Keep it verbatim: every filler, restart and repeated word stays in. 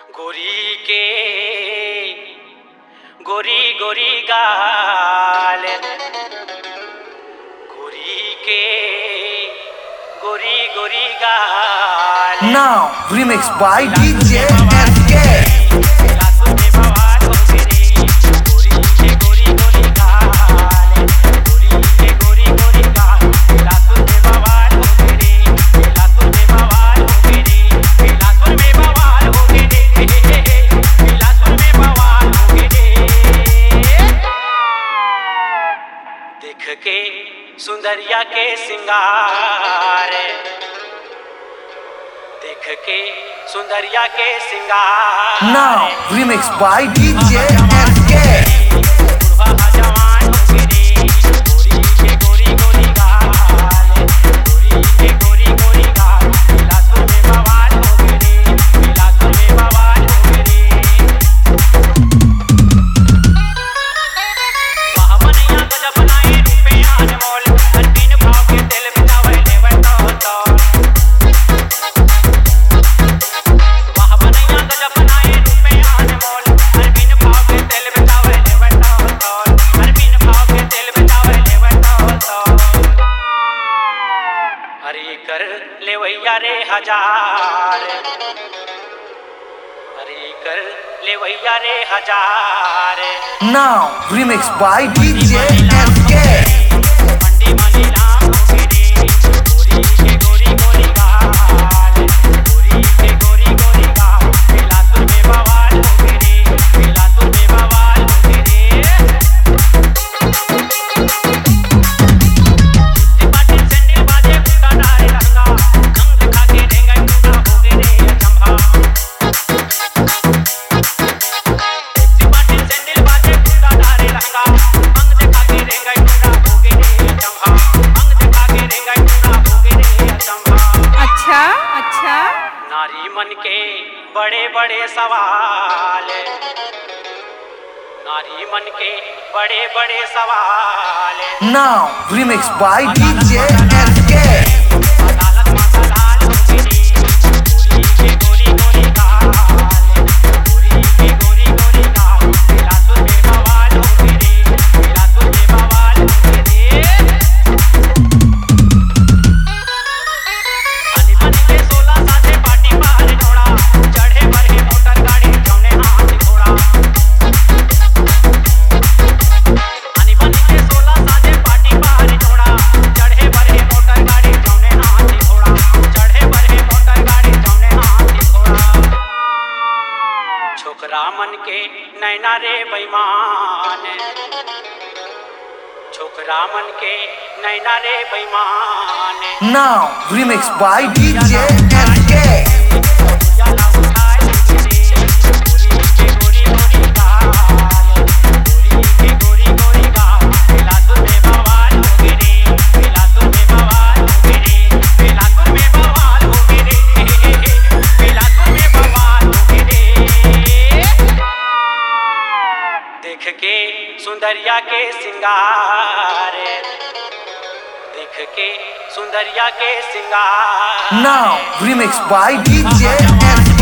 गोरी के गोरी गोरी गाल, गोरी के गोरी गोरी गाल। Now remixed by D J S K। देख के सुंदरिया के सिंगार, देख के सुंदरिया के सिंगार। Now remixed by D J S K। हरी कर ले वैया रे हजार, हरी कर ले वैया रे हजार। Now remixed by D J S K। नारी मन के बड़े बड़े सवाल, नारी मन के बड़े बड़े सवाल। Now remixed by D J S K। छोकरा मन के नैना रे बेईमान, छोकरा मन के नैना रे बेईमान। Now remixed by D J S K। देख के सुंदरिया के सिंगार, देख के सुंदरिया के सिंगार। Now remixed by D J S K।